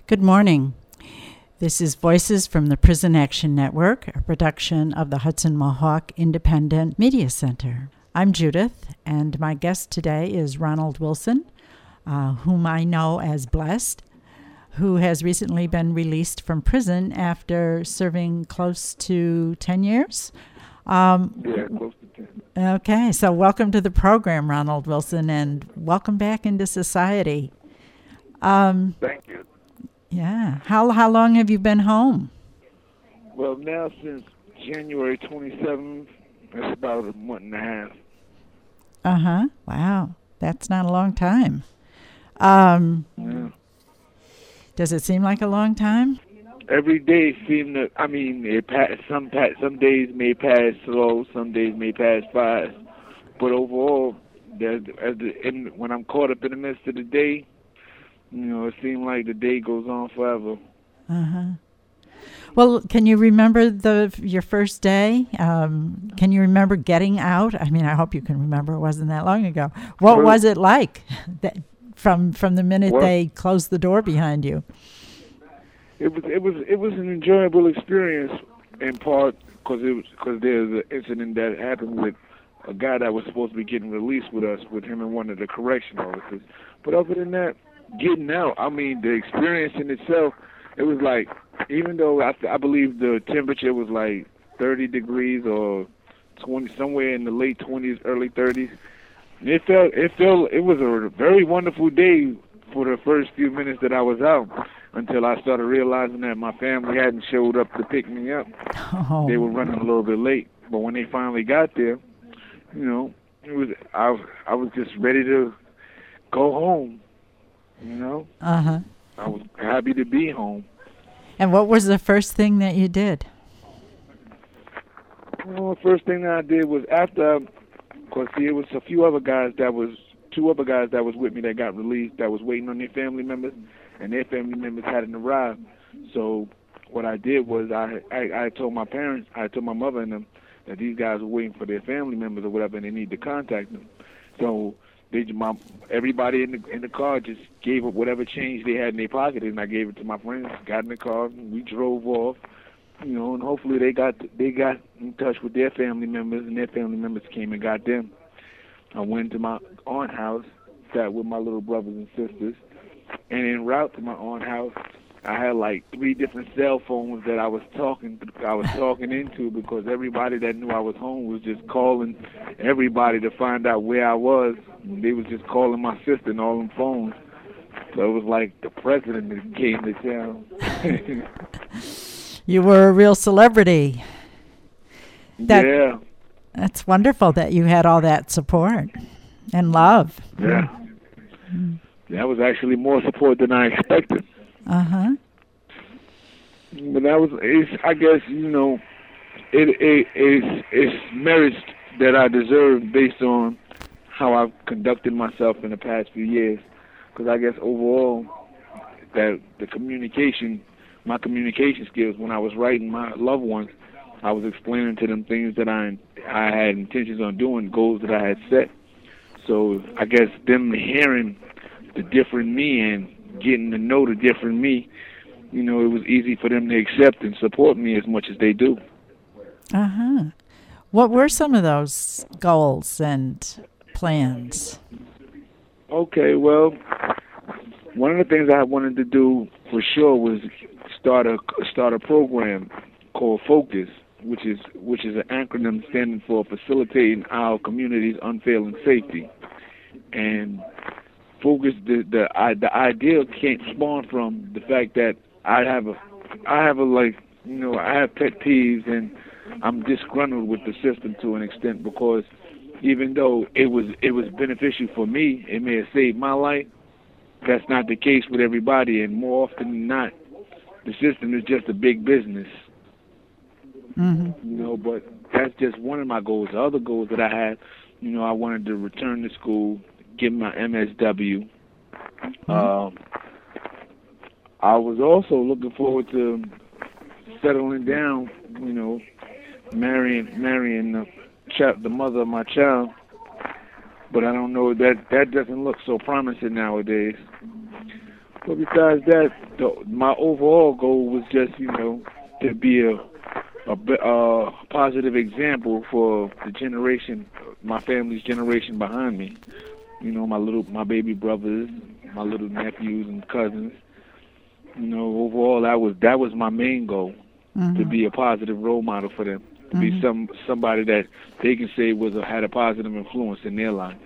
Good morning. This is Voices from the Prison Action Network, a production of the Hudson Mohawk Independent Media Center. I'm Judith, and my guest today is Ronald Wilson, whom I know as Blessed, who has recently been released from prison after serving close to 10 years. Close to 10. Okay, so welcome to the program, Ronald Wilson, and welcome back into society. Thank you. Yeah. How long have you been home? Well, now since January 27th, that's about a month and a half. Uh-huh. Wow. That's not a long time. Yeah. Does it seem like a long time? Every day seemed to, some days may pass slow, some days may pass fast. But overall, when I'm caught up in the midst of the day, it seems like the day goes on forever. Uh-huh. Well, can you remember your first day? Can you remember getting out? I mean, I hope you can remember. It wasn't that long ago. What was it like from the minute they closed the door behind you? It was an enjoyable experience in part because there's an incident that happened with a guy that was supposed to be getting released with us, with him and one of the correction officers. But other than that, getting out, I mean, the experience in itself, it was like, even though I believe the temperature was like 30 degrees or 20, somewhere in the late 20s, early 30s, it was a very wonderful day for the first few minutes that I was out, until I started realizing that my family hadn't showed up to pick me up. Oh. They were running a little bit late, but when they finally got there, I was just ready to go home. Uh-huh. I was happy to be home. And what was the first thing that you did? Well, the first thing that I did was it was two other guys that was with me that got released, that was waiting on their family members, and their family members hadn't arrived. So what I did was I told my parents, I told my mother and them that these guys were waiting for their family members or whatever, and they need to contact them. So everybody in the car just gave up whatever change they had in their pocket, and I gave it to my friends. Got in the car, and we drove off. And hopefully they got in touch with their family members, and their family members came and got them. I went to my aunt's house, sat with my little brothers and sisters, and en route to my aunt's house, I had like 3 different cell phones that I was talking into, because everybody that knew I was home was just calling everybody to find out where I was. And they was just calling my sister and all them phones. So it was like the president that came to town. You were a real celebrity. Yeah. That's wonderful that you had all that support and love. Yeah. That was actually more support than I expected. Uh-huh. But I guess, it's merits that I deserve based on how I've conducted myself in the past few years. Because I guess overall, that my communication skills, when I was writing my loved ones, I was explaining to them things that I had intentions on doing, goals that I had set. So I guess them hearing the different me and getting to know the different me, it was easy for them to accept and support me as much as they do. Uh-huh. What were some of those goals and plans? Okay, well, one of the things I wanted to do for sure was start a program called FOCUS, which is an acronym standing for Facilitating Our Community's Unfailing Safety. And FOCUS, the idea came spawned from the fact that I have pet peeves, and I'm disgruntled with the system to an extent, because even though it was beneficial for me, it may have saved my life. That's not the case with everybody, and more often than not, the system is just a big business. Mm-hmm. But that's just one of my goals. The other goals that I had, I wanted to return to school, get my MSW. Mm-hmm. I was also looking forward to settling down, marrying the mother of my child. But I don't know, that doesn't look so promising nowadays. But besides that, my overall goal was just, to be a positive example for the generation, my family's generation behind me. My baby brothers, my little nephews and cousins. Overall, that was my main goal, to be a positive role model for them, to be somebody that they can say had a positive influence in their life.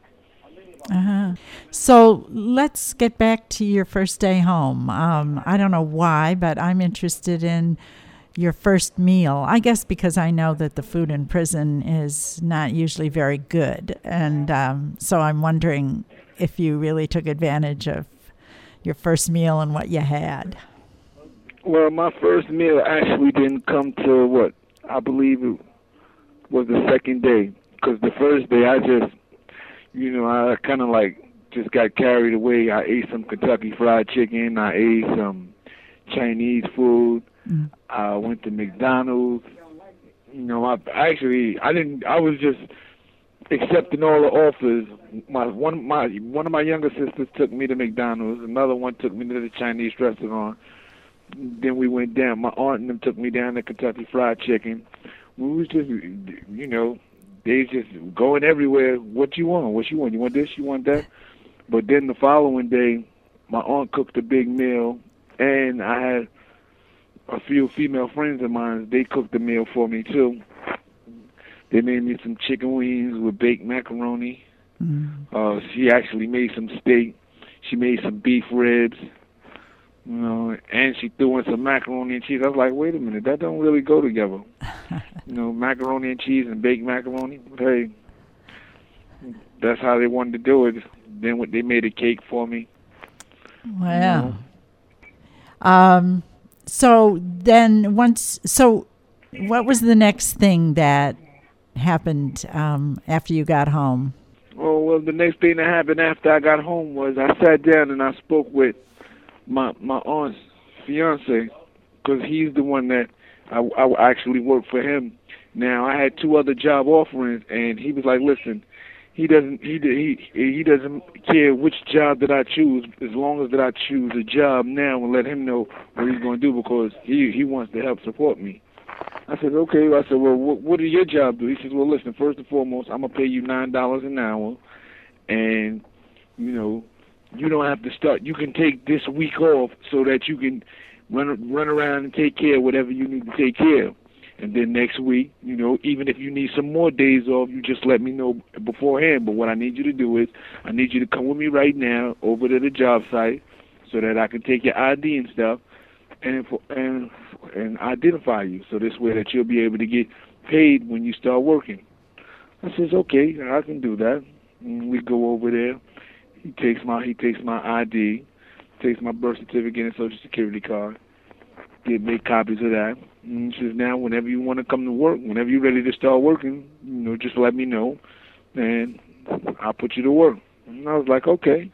So let's get back to your first day home. I don't know why, but I'm interested in your first meal. I guess because I know that the food in prison is not usually very good. And so I'm wondering if you really took advantage of your first meal and what you had. Well, my first meal actually didn't come to I believe it was the second day. Because the first day I just, I kind of just got carried away. I ate some Kentucky Fried Chicken. I ate some Chinese food. I went to McDonald's. I was just accepting all the offers. One of my younger sisters took me to McDonald's. Another one took me to the Chinese restaurant. Then we went down. My aunt and them took me down to Kentucky Fried Chicken. We was just, they just going everywhere. What you want? What you want? You want this? You want that? But then the following day, my aunt cooked a big meal, and I had a few female friends of mine. They cooked a meal for me too. They made me some chicken wings with baked macaroni. She actually made some steak. She made some beef ribs. And she threw in some macaroni and cheese. I was like, wait a minute, that don't really go together. Macaroni and cheese and baked macaroni. But hey, that's how they wanted to do it. Then they made a cake for me. Wow. So what was the next thing that happened after you got home? Oh, well, the next thing that happened after I got home was I sat down and I spoke with my aunt's fiance, because he's the one that I actually worked for him. Now, I had 2 other job offerings, and he was like, listen, he doesn't care which job that I choose, as long as that I choose a job now and let him know what he's going to do, because he wants to help support me. I said, okay. I said, well, what do your job do? He says, well, listen, first and foremost, I'm going to pay you $9 an hour, and, you don't have to start. You can take this week off so that you can run around and take care of whatever you need to take care of. And then next week, even if you need some more days off, you just let me know beforehand. But what I need you to do is I need you to come with me right now over to the job site so that I can take your ID and stuff and identify you. So this way that you'll be able to get paid when you start working. I says, okay, I can do that. And we go over there. He takes my ID, takes my birth certificate and Social Security card, make copies of that. And he says, now, whenever you want to come to work, whenever you're ready to start working, just let me know, and I'll put you to work. And I was like, okay.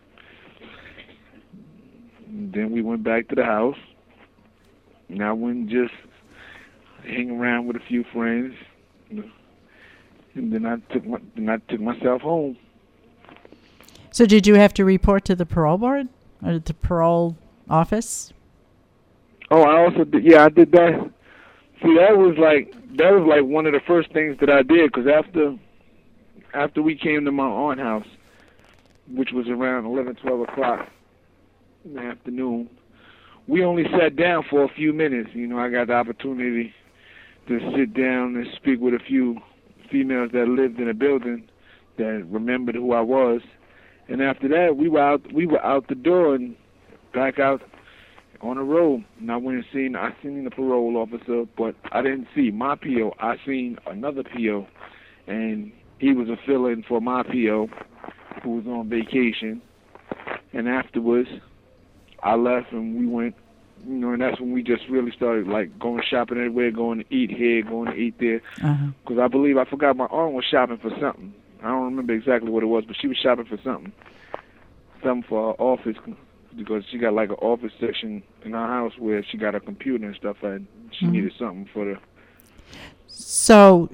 And then we went back to the house, and I went and just hang around with a few friends, and then I took myself home. So did you have to report to the parole board or the parole office? Oh, I also did. Yeah, I did that. See, that was like one of the first things that I did, because after we came to my aunt's house, which was around 12 o'clock in the afternoon, we only sat down for a few minutes. I got the opportunity to sit down and speak with a few females that lived in the building that remembered who I was. And after that, we were out the door and back out on the road. And I went and I seen the parole officer, but I didn't see my PO. I seen another PO, and he was a fill-in for my PO who was on vacation. And afterwards, I left and we went, and that's when we just really started going shopping everywhere, going to eat here, going to eat there. Because I forgot my aunt was shopping for something. I don't remember exactly what it was, but she was shopping for something for her office, because she got an office section in our house where she got a computer and stuff, and she needed something for the. So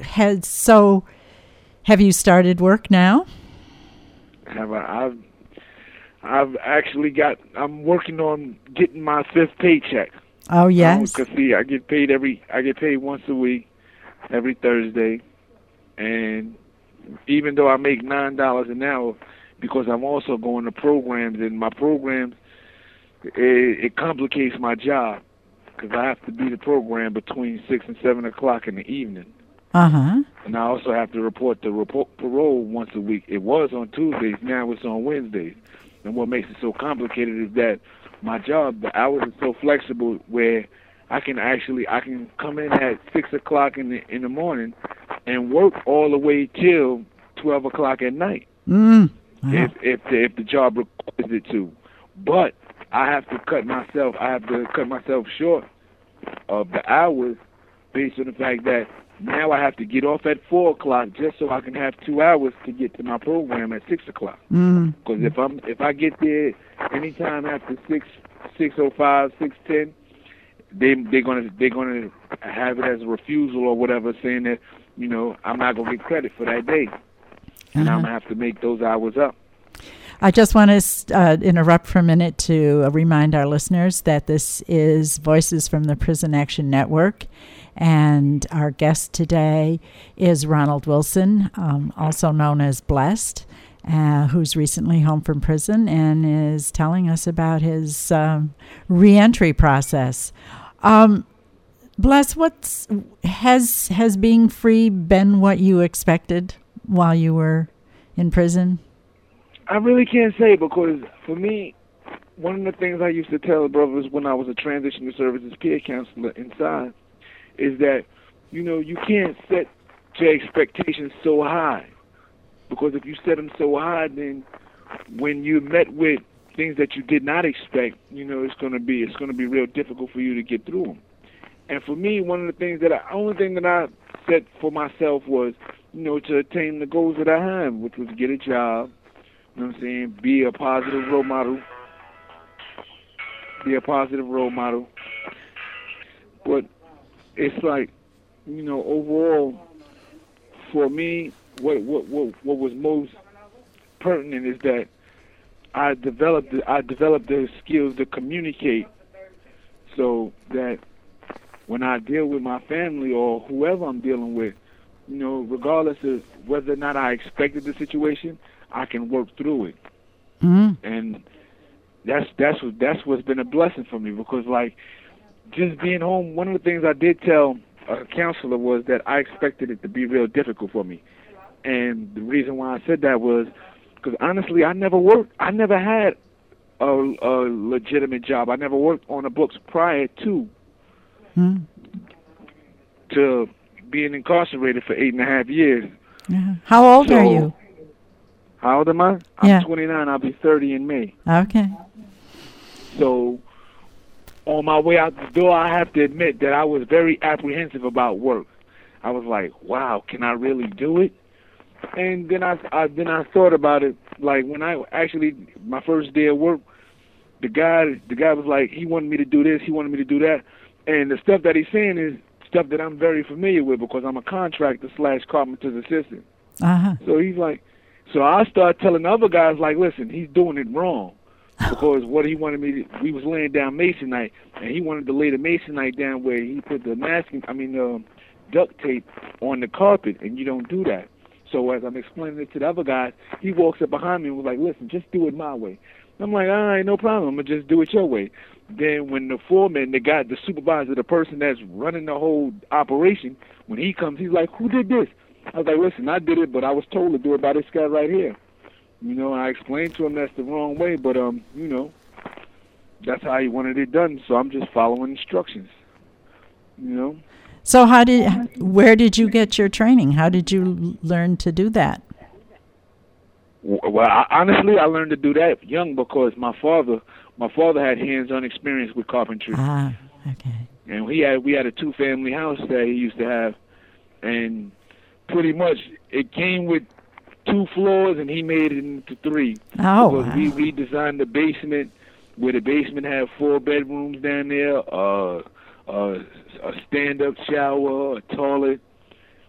have you started work now? Have I I'm working on getting my fifth paycheck. Oh, yes. Because see, I get paid once a week, every Thursday, and even though I make $9 an hour, because I'm also going to programs, and my programs, it complicates my job, because I have to be the program between 6 and 7 o'clock in the evening. Uh-huh. And I also have to report parole once a week. It was on Tuesdays, now it's on Wednesdays. And what makes it so complicated is that my job, the hours are so flexible where I can come in at 6 o'clock in the morning and work all the way till 12 o'clock at night. Wow. If the job requires it to. But I have to cut myself short of the hours based on the fact that now I have to get off at 4 o'clock just so I can have 2 hours to get to my program at 6 o'clock. Because if I get there anytime after 6:05, 6:10, they're gonna have it as a refusal or whatever, saying that I'm not gonna get credit for that day, and I'm gonna have to make those hours up. I just want to interrupt for a minute to remind our listeners that this is Voices from the Prison Action Network, and our guest today is Ronald Wilson, also known as Blessed, who's recently home from prison and is telling us about his reentry process. Bless, has being free been what you expected while you were in prison? I really can't say, because for me, one of the things I used to tell the brothers when I was a transitional services peer counselor inside is that, you can't set your expectations so high, because if you set them so high, then when you're met with things that you did not expect, it's going to be real difficult for you to get through them. And for me, only thing that I set for myself was, to attain the goals that I had, which was get a job, be a positive role model. But it's like, overall, for me, what was most pertinent is that I developed the skills to communicate, so that when I deal with my family or whoever I'm dealing with, regardless of whether or not I expected the situation, I can work through it. And that's what's been a blessing for me, because like just being home, one of the things I did tell a counselor was that I expected it to be real difficult for me. And the reason why I said that was because honestly, I never had a legitimate job. I never worked on the books prior to being incarcerated for 8.5 years. How old are you? How old am I? I'm 29. I'll be 30 in May. Okay. So on my way out the door, I have to admit that I was very apprehensive about work. I was like, wow, can I really do it? And then I thought about it. Like when my first day of work, the guy was like, he wanted me to do this, he wanted me to do that. And the stuff that he's saying is stuff that I'm very familiar with, because I'm a contractor / carpenter's assistant. So he's like, so I started telling other guys, like, listen, he's doing it wrong, because what he wanted me to, we was laying down masonite, and he wanted to lay the masonite down where he put the duct tape on the carpet, and you don't do that. So as I'm explaining it to the other guys, he walks up behind me and was like, listen, just do it my way. I'm like, all right, no problem. I'm going to just do it your way. Then when the foreman, the supervisor, the person that's running the whole operation, when he comes, he's like, who did this? I was like, listen, I did it, but I was told to do it by this guy right here. I explained to him that's the wrong way, but, that's how he wanted it done, so I'm just following instructions, So where did you get your training? How did you learn to do that? Well, honestly, I learned to do that young, because my father had hands-on experience with carpentry. Okay. And we had a 2-family house that he used to have, and pretty much it came with 2 floors, and he made it into 3. Oh, because wow. we redesigned the basement, where the basement had 4 bedrooms down there, a stand-up shower, a toilet,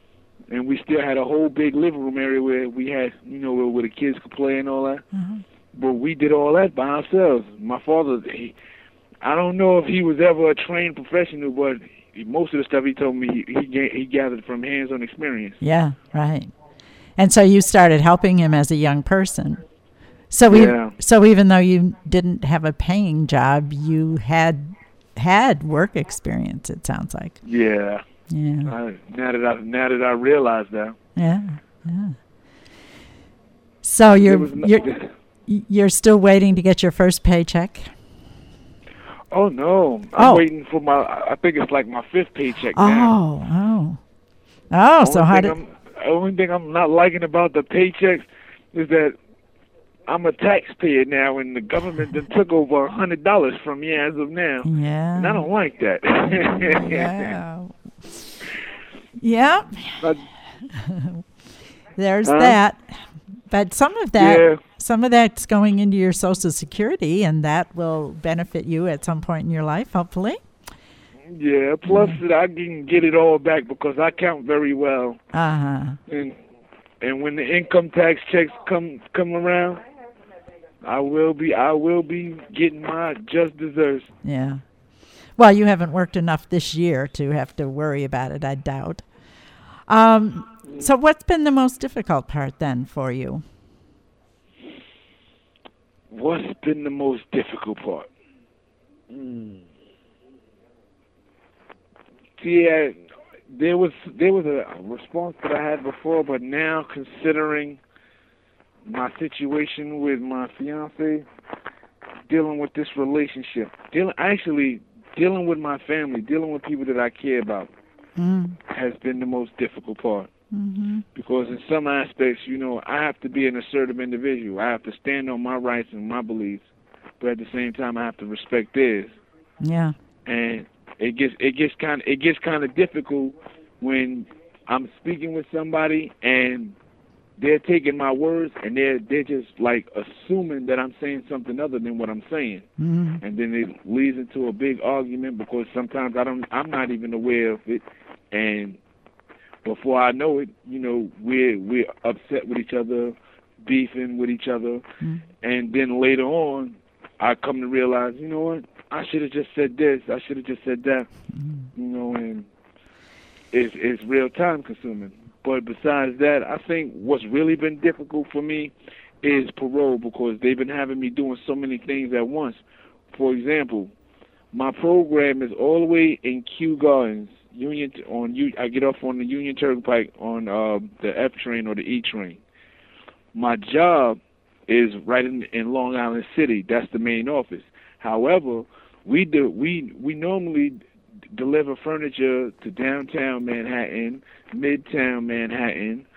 and we still had a whole big living room area where we had, where the kids could play and all that. but we did all that by ourselves. My father, I don't know if he was ever a trained professional, but most of the stuff he told me, he gathered from hands-on experience. Yeah, right. And so you started helping him as a young person. So even though you didn't have a paying job, you had work experience, it sounds like. Yeah. Yeah. Now that I realize that. Yeah. Yeah. So you're still waiting to get your first paycheck? Oh no. I'm waiting for I think it's like my 5th paycheck now. So the only thing I'm not liking about the paychecks is that I'm a taxpayer now, and the government then took over $100 from me as of now. Yeah. And I don't like that. Yeah. Yeah. But, there's that. But some of that's going into your Social Security, and that will benefit you at some point in your life, hopefully. Yeah, plus I can get it all back because I count very well. Uh-huh. And when the income tax checks come around, I will be getting my just desserts. Yeah. Well, you haven't worked enough this year to have to worry about it, I doubt. So what's been the most difficult part then for you? What's been the most difficult part? Yeah, there was a response that I had before, but now considering my situation with my fiance, dealing with this relationship, dealing with my family, dealing with people that I care about, has been the most difficult part. Mm-hmm. Because in some aspects, I have to be an assertive individual. I have to stand on my rights and my beliefs, but at the same time, I have to respect theirs. Yeah. And it gets kind of difficult when I'm speaking with somebody and they're taking my words and they're just like assuming that I'm saying something other than what I'm saying. Mm-hmm. And then it leads into a big argument because sometimes I'm not even aware of it, and before I know it, we're upset with each other, beefing with each other, and then later on I come to realize, you know what, I should have just said this, I should have just said that, and it's real time consuming. But besides that, I think what's really been difficult for me is parole, because they've been having me doing so many things at once. For example, my program is all the way in Kew Gardens. I get off on the Union Turnpike on the F train or the E train. My job is right in Long Island City. That's the main office. However, we normally deliver furniture to downtown Manhattan, Midtown Manhattan,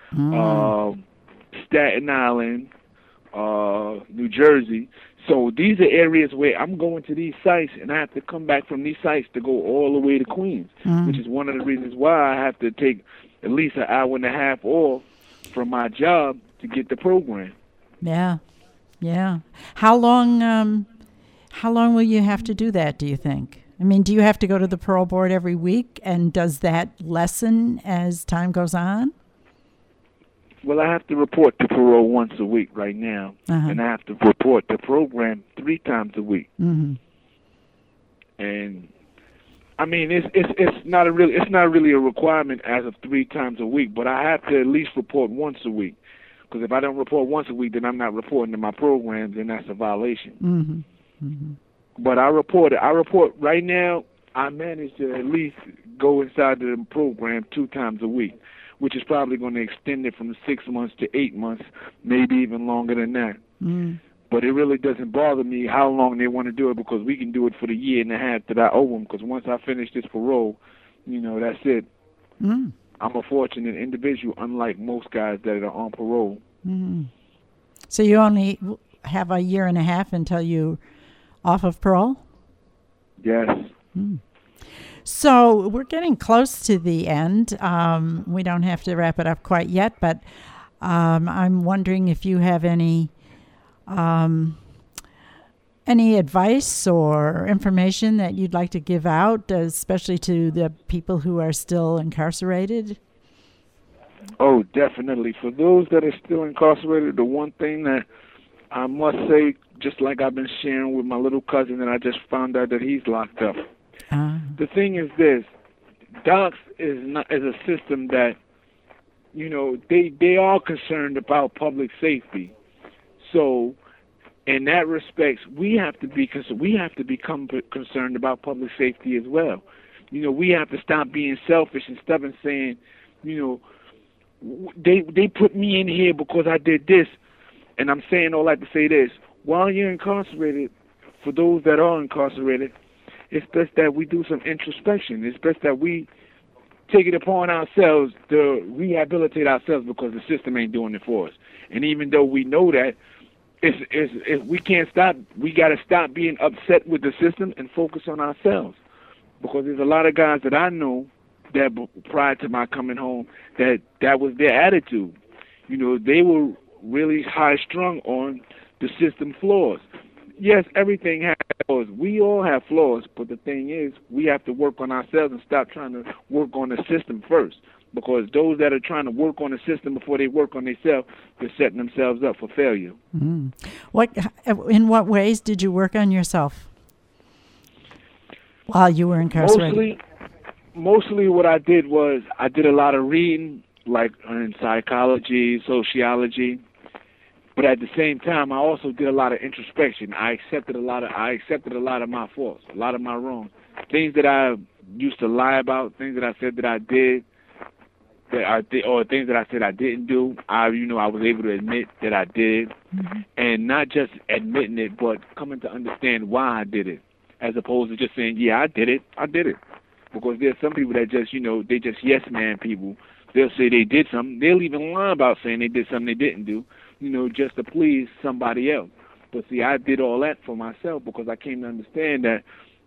Staten Island, New Jersey. So these are areas where I'm going to these sites, and I have to come back from these sites to go all the way to Queens, which is one of the reasons why I have to take at least an hour and a half off from my job to get the program. Yeah, yeah. How long will you have to do that, do you think? I mean, do you have to go to the parole board every week, and does that lessen as time goes on? Well, I have to report to parole once a week right now, and I have to report the program 3 times a week. Mm-hmm. And I mean, it's not really a requirement as of 3 times a week, but I have to at least report once a week. Because if I don't report once a week, then I'm not reporting to my programs, and that's a violation. Mm-hmm. Mm-hmm. But I report right now. I manage to at least go inside the program 2 times a week, which is probably going to extend it from 6 months to 8 months, maybe even longer than that. But it really doesn't bother me how long they want to do it, because we can do it for the year and a half that I owe them, because once I finish this parole, that's it. I'm a fortunate individual, unlike most guys that are on parole. So you only have a year and a half until you're off of parole? Yes. So we're getting close to the end. We don't have to wrap it up quite yet, but I'm wondering if you have any advice or information that you'd like to give out, especially to the people who are still incarcerated? Oh, definitely. For those that are still incarcerated, the one thing that I must say, just like I've been sharing with my little cousin, and I just found out that he's locked up. The thing is this: docs is a system that, they are concerned about public safety. So, in that respect, we have to become concerned about public safety as well. We have to stop being selfish and stubborn, saying, they put me in here because I did this. And I'm saying all that to say this: while you're incarcerated, for those that are incarcerated, it's best that we do some introspection. It's best that we take it upon ourselves to rehabilitate ourselves, because the system ain't doing it for us. And even though we know that, if we can't stop, we got to stop being upset with the system and focus on ourselves. Because there's a lot of guys that I know that prior to my coming home, that was their attitude. They were really high-strung on the system flaws. Yes, everything has flaws. We all have flaws, but the thing is, we have to work on ourselves and stop trying to work on the system first. Because those that are trying to work on the system before they work on themselves, they're setting themselves up for failure. In what ways did you work on yourself while you were incarcerated? Mostly what I did was I did a lot of reading, like in psychology, sociology. But at the same time, I also did a lot of introspection. I accepted a lot of my faults, a lot of my wrongs, things that I used to lie about, things that I said that I did, or things that I said I didn't do. I was able to admit that I did, and not just admitting it, but coming to understand why I did it, as opposed to just saying, "Yeah, I did it." Because there's some people that just, they just yes man people. They'll say they did something. They'll even lie about saying they did something they didn't do, just to please somebody else. But see, I did all that for myself because I came to understand that,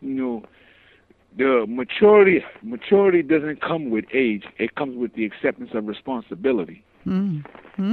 the maturity doesn't come with age. It comes with the acceptance of responsibility. And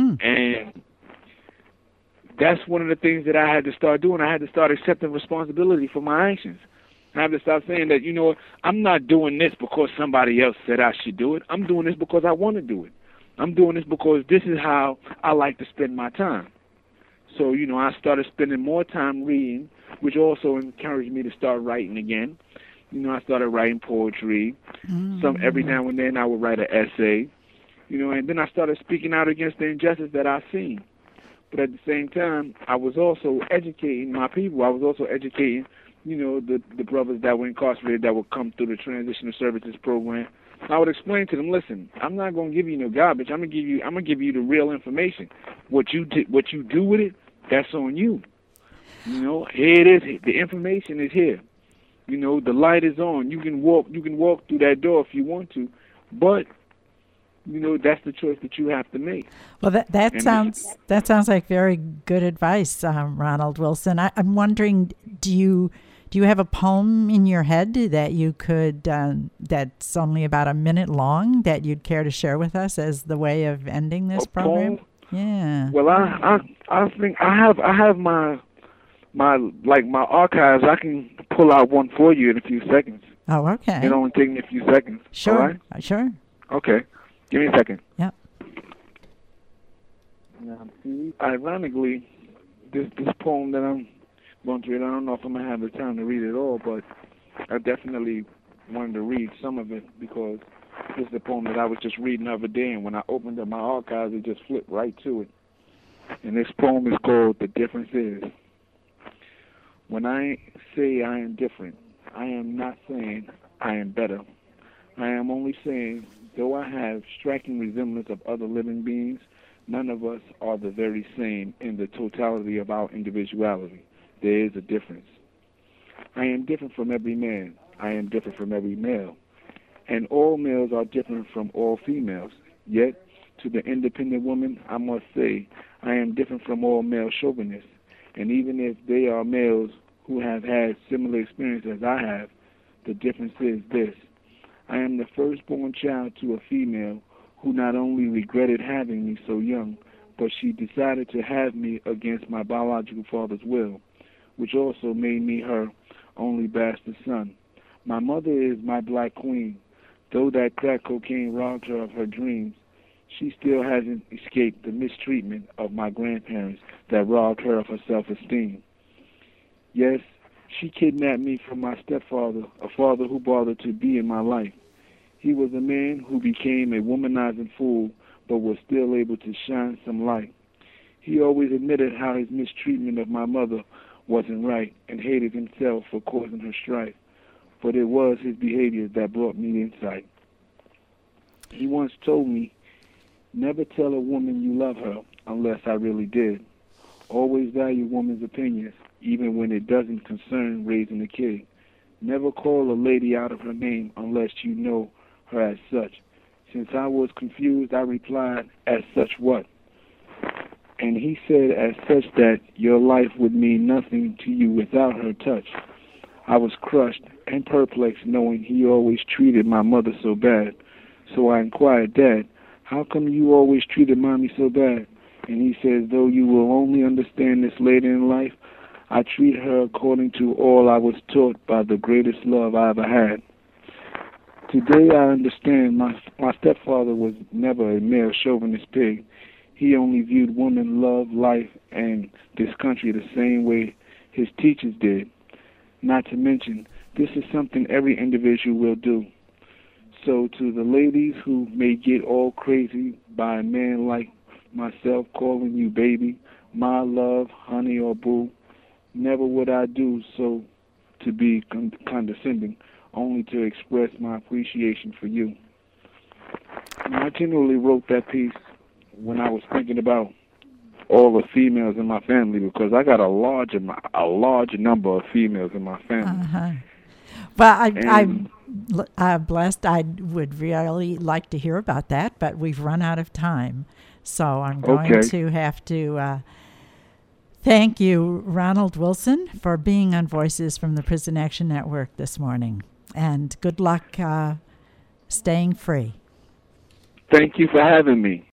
that's one of the things that I had to start doing. I had to start accepting responsibility for my actions. I have to start saying that, I'm not doing this because somebody else said I should do it. I'm doing this because I want to do it. I'm doing this because this is how I like to spend my time. So, I started spending more time reading, which also encouraged me to start writing again. I started writing poetry. Every now and then I would write an essay, and then I started speaking out against the injustice that I seen. But at the same time, I was also educating my people. I was also educating the brothers that were incarcerated that would come through the Transitional Services Program. I would explain to them, listen, I'm not going to give you no garbage. I'm going to give you the real information. What you do with it, that's on you. Here it is. The information is here. The light is on. You can walk through that door if you want to, but that's the choice that you have to make. Well, that sounds like very good advice, Ronald Wilson. I'm wondering, do you have a poem in your head that you could that's only about a minute long that you'd care to share with us as the way of ending this program? Poem? Yeah. Well, I think I have my archives. I can pull out one for you in a few seconds. Oh, okay. It only take me a few seconds. Sure. All right? Sure. Okay. Give me a second. Yep. Ironically, this poem that I'm going to read, I don't know if I'm going to have the time to read it all, but I definitely wanted to read some of it because this is a poem that I was just reading the other day, and when I opened up my archives, it just flipped right to it. And this poem is called "The Difference Is." When I say I am different, I am not saying I am better. I am only saying, though I have striking resemblance of other living beings, none of us are the very same in the totality of our individuality. There is a difference. I am different from every man. I am different from every male. And all males are different from all females. Yet, to the independent woman, I must say, I am different from all male chauvinists. And even if they are males who have had similar experience as I have, the difference is this. I am the firstborn child to a female who not only regretted having me so young, but she decided to have me against my biological father's will, which also made me her only bastard son. My mother is my black queen. Though that crack cocaine robbed her of her dreams, she still hasn't escaped the mistreatment of my grandparents that robbed her of her self-esteem. Yes, she kidnapped me from my stepfather, a father who bothered to be in my life. He was a man who became a womanizing fool, but was still able to shine some light. He always admitted how his mistreatment of my mother wasn't right and hated himself for causing her strife, but it was his behavior that brought me insight. He once told me, never tell a woman you love her unless I really did. Always value woman's opinions, even when it doesn't concern raising a kid. Never call a lady out of her name unless you know her as such. Since I was confused, I replied, as such what? And he said, as such that your life would mean nothing to you without her touch. I was crushed and perplexed knowing he always treated my mother so bad. So I inquired, Dad, how come you always treated Mommy so bad? And he says, though you will only understand this later in life, I treat her according to all I was taught by the greatest love I ever had. Today I understand my stepfather was never a mere chauvinist pig. He only viewed women, love, life, and this country the same way his teachers did. Not to mention, this is something every individual will do. So to the ladies who may get all crazy by a man like myself calling you baby, my love, honey, or boo, never would I do so to be condescending, only to express my appreciation for you. Now, I generally wrote that piece when I was thinking about all the females in my family, because I got a large number of females in my family. Uh-huh. Well, I'm blessed. I would really like to hear about that, but we've run out of time. So I'm going to have to thank you, Ronald Wilson, for being on Voices from the Prison Action Network this morning. And good luck staying free. Thank you for having me.